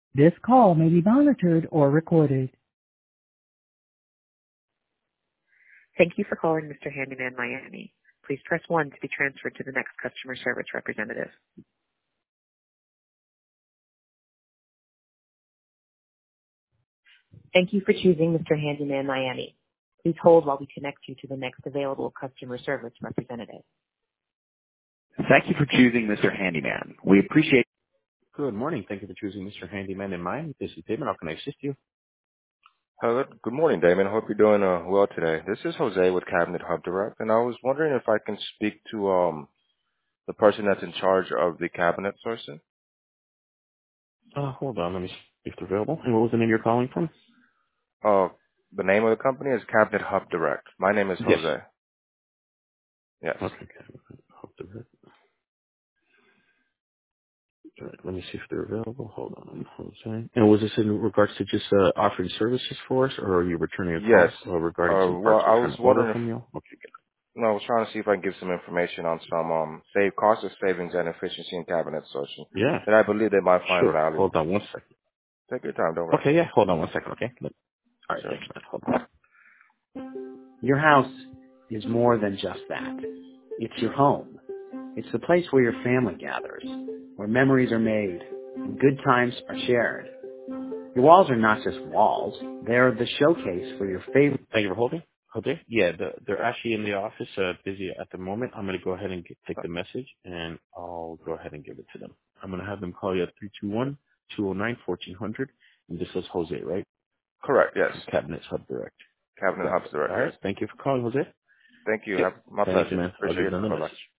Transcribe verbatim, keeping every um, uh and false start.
This call may be monitored or recorded. Thank you for calling Mister Handyman Miami. Please press one to be transferred to the next customer service representative. Thank you for choosing Mister Handyman Miami. Please hold while we connect you to the next available customer service representative. Thank you for choosing Mister Handyman. We appreciate. Good morning. Thank you for choosing Mister Handyman in Miami. This is David. How can I assist you? Hello. Good morning, Damon. Hope you're doing uh, well today. This is Jose with Cabinet Hub Direct, and I was wondering if I can speak to um the person that's in charge of the cabinet sourcing. Uh, hold on. Let me see if they're available. And what was the name you're calling from? Uh, the name of the company is Cabinet Hub Direct. My name is Yes. Jose. Yes. Okay. okay. Hope they're- All right, let me see if they're available. Hold on. Jose. And was this in regards to just uh, offering services for us, or are you returning a Yes. call uh, regarding Uh, some well, parts I we're was trying to order wondering if from you? Okay, no, I was trying to see if I can give some information on some um save cost of savings and efficiency in cabinet sourcing good. Yeah. that I believe they might find Sure. value. Hold on one second. Take your time. Don't rush. Okay, yeah. Hold on one second, okay? All right, Sure. thanks, man. Hold on. Your house is more than just that. It's your home. It's the place where your family gathers, where memories are made, and good times are shared. Your walls are not just walls. They're the showcase for your favorite. Thank you for holding. Okay. Yeah, the, they're actually in the office, uh, busy at the moment. I'm going to go ahead and get, take Uh, the message, and I'll go ahead and give it to them. I'm going to have them call you at three two one, two oh nine, fourteen hundred. And this is Jose, right? Correct. Yes. From Cabinet Hub Direct. Cabinet Got Hubs it. Direct. All Yes. right. Thank you for calling, Jose. Thank you. Okay. Have my Thank you, pleasure. man. I'll Appreciate give your them time. the Bye bye. message.